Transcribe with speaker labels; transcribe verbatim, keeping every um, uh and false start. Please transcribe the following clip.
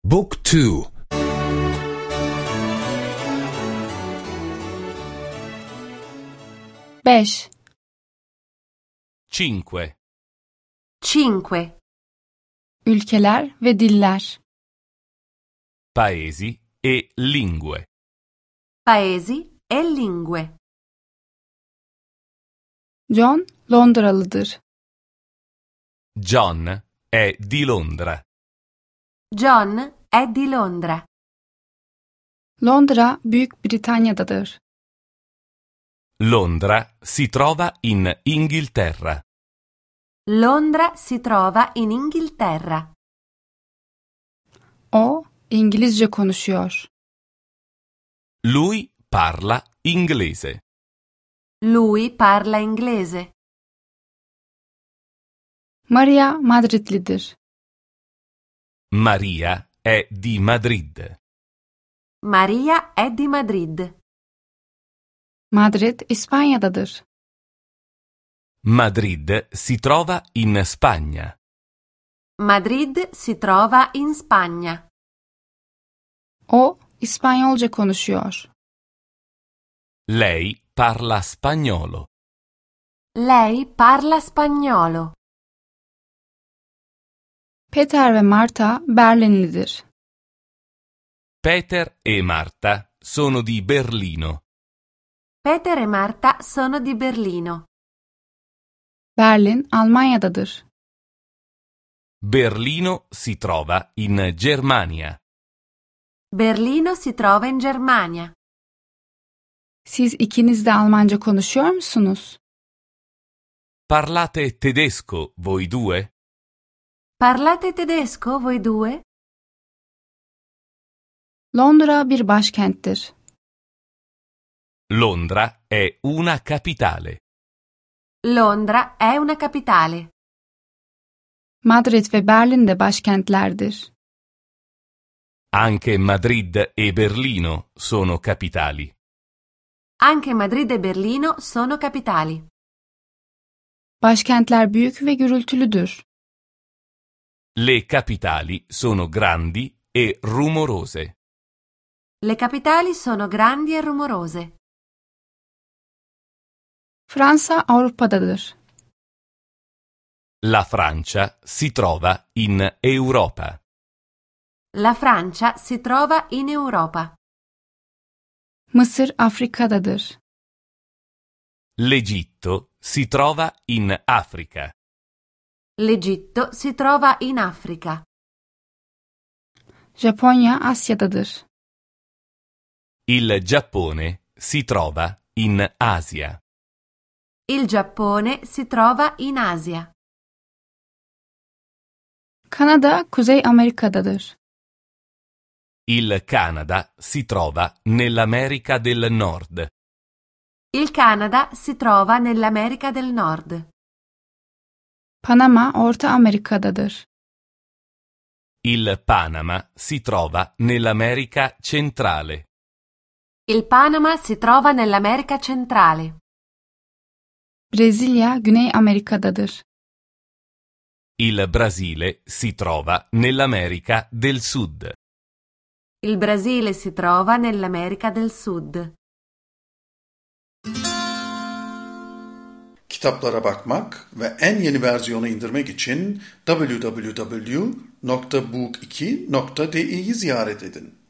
Speaker 1: Book two.
Speaker 2: beş,
Speaker 3: Cinque.
Speaker 4: Cinque.
Speaker 2: ülkeler ve diller.
Speaker 3: Paesi e lingue.
Speaker 4: Paesi e lingue.
Speaker 2: John Londralıdır.
Speaker 3: John è di Londra.
Speaker 4: John è di Londra.
Speaker 2: Londra Büyük Britanya'dadır.
Speaker 3: Londra si trova in Inghilterra.
Speaker 4: Londra si trova in Inghilterra.
Speaker 2: O İngilizce konuşuyor.
Speaker 3: Lui parla inglese.
Speaker 4: Lui parla inglese.
Speaker 2: Maria Madridlidir.
Speaker 3: Maria è di Madrid.
Speaker 4: Maria è di Madrid.
Speaker 2: Madrid İspanya'dadır.
Speaker 3: Madrid si trova in Spagna.
Speaker 4: Madrid si trova in Spagna.
Speaker 2: O İspanyolca konuşuyor.
Speaker 3: Lei parla spagnolo.
Speaker 4: Lei parla spagnolo.
Speaker 2: Peter ve Marta Berlinlidir.
Speaker 3: Peter e Marta sono di Berlino.
Speaker 4: Peter e Marta sono di Berlino.
Speaker 2: Berlin Almanya'dadır.
Speaker 3: Berlino si trova in Germania.
Speaker 4: Berlino si trova in Germania.
Speaker 2: Siz ikiniz de Almanca konuşuyor musunuz?
Speaker 3: Parlate tedesco voi due?
Speaker 4: Parlate tedesco voi due?
Speaker 2: Londra bir başkenttir.
Speaker 3: Londra è una capitale.
Speaker 4: Londra è una capitale.
Speaker 2: Madrid ve Berlin de başkentlerdir.
Speaker 3: Anche Madrid e Berlino sono capitali.
Speaker 4: Anche Madrid e Berlino sono capitali.
Speaker 2: Başkentler büyük ve gürültülüdür.
Speaker 3: Le capitali sono grandi e rumorose.
Speaker 4: Le capitali sono grandi e rumorose.
Speaker 2: Fransa Avrupa'dadır.
Speaker 3: La Francia si trova in Europa.
Speaker 4: La Francia si trova in Europa.
Speaker 2: Mısır Afrika'dadır.
Speaker 3: L'Egitto si trova in Africa.
Speaker 4: L'Egitto si trova in Africa.
Speaker 2: Japonya Asya'dadır.
Speaker 3: Il Giappone si trova in Asia.
Speaker 4: Il Giappone si trova in Asia.
Speaker 2: Kanada Kuzey Amerika'dadır.
Speaker 3: Il Canada si trova nell'America del Nord.
Speaker 4: Il Canada si trova nell'America del Nord.
Speaker 2: Panama Orta Amerika'dadır.
Speaker 3: Il Panama si trova nell'America centrale.
Speaker 4: Il Panama si trova nell'America centrale.
Speaker 2: Brezilya Güney Amerika'dadır.
Speaker 3: Il Brasile si trova nell'America del Sud.
Speaker 4: Il Brasile si trova nell'America del Sud.
Speaker 5: Kitaplara bakmak ve en yeni versiyonu indirmek için double-u double-u double-u nokta book iki nokta di'yi ziyaret edin.